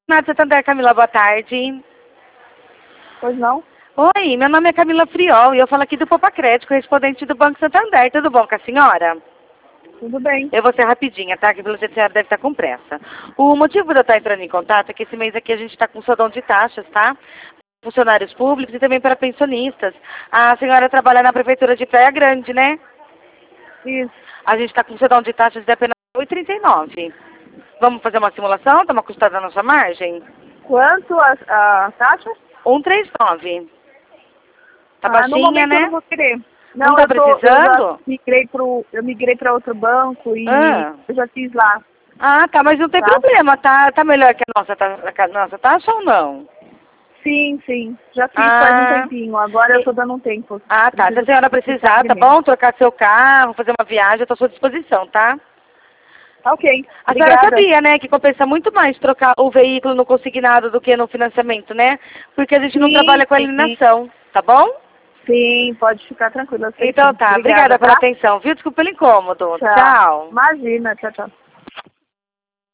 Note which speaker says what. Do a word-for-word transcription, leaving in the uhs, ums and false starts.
Speaker 1: Nath Santander, Camila, boa tarde.
Speaker 2: Pois não?
Speaker 1: Oi, meu nome é Camila Friol e eu falo aqui do Poupa Crédito, correspondente do Banco Santander. Tudo bom com a senhora?
Speaker 2: Tudo bem.
Speaker 1: Eu vou ser rapidinha, tá? Que pelo jeito a senhora deve estar com pressa. O motivo de eu estar entrando em contato é que esse mês aqui a gente está com sodão de taxas, tá? Funcionários públicos e também para pensionistas. A senhora trabalha na Prefeitura de Praia Grande, né?
Speaker 2: Isso.
Speaker 1: A gente está com sodão de taxas de apenas oito reais e trinta e nove centavos. Vamos fazer uma simulação? Dá uma custada na nossa margem?
Speaker 2: Quanto a, a taxa?
Speaker 1: cento e trinta e nove. Tá
Speaker 2: ah,
Speaker 1: baixinha,
Speaker 2: no momento
Speaker 1: né?
Speaker 2: eu não vou querer.
Speaker 1: Não
Speaker 2: Não,
Speaker 1: tá
Speaker 2: eu tô,
Speaker 1: precisando?
Speaker 2: Eu já migrei pro, eu migrei para outro banco e
Speaker 1: Ah.
Speaker 2: eu já fiz lá.
Speaker 1: Ah, tá, mas não tem
Speaker 2: Tá.
Speaker 1: problema, tá? Tá melhor que a nossa, ta- que a nossa taxa ou não?
Speaker 2: Sim, sim. Já fiz
Speaker 1: Ah.
Speaker 2: faz um tempinho. Agora eu tô dando um tempo.
Speaker 1: Ah, tá. Se a
Speaker 2: Preciso
Speaker 1: senhora precisar, tá
Speaker 2: primeiro.
Speaker 1: bom? Trocar seu carro, fazer uma viagem, eu tô à sua disposição, tá?
Speaker 2: Tá ok.
Speaker 1: A
Speaker 2: Obrigada.
Speaker 1: senhora sabia, né, que compensa muito mais trocar o veículo no consignado do que no financiamento, né? Porque a gente não
Speaker 2: Sim,
Speaker 1: trabalha com
Speaker 2: sim.
Speaker 1: alienação, tá bom?
Speaker 2: Sim, pode ficar tranquila. eu sei
Speaker 1: Então
Speaker 2: sim.
Speaker 1: tá. Obrigada,
Speaker 2: Obrigada,
Speaker 1: pela
Speaker 2: tá?
Speaker 1: atenção, viu? Desculpa pelo incômodo.
Speaker 2: Tchau.
Speaker 1: Tchau.
Speaker 2: Imagina. Tchau, tchau.